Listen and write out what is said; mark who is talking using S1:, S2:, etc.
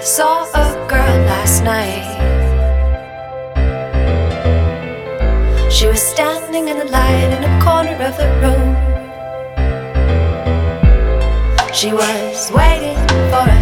S1: Saw a girl last night. She was standing in the light in a corner of the room. She was waiting for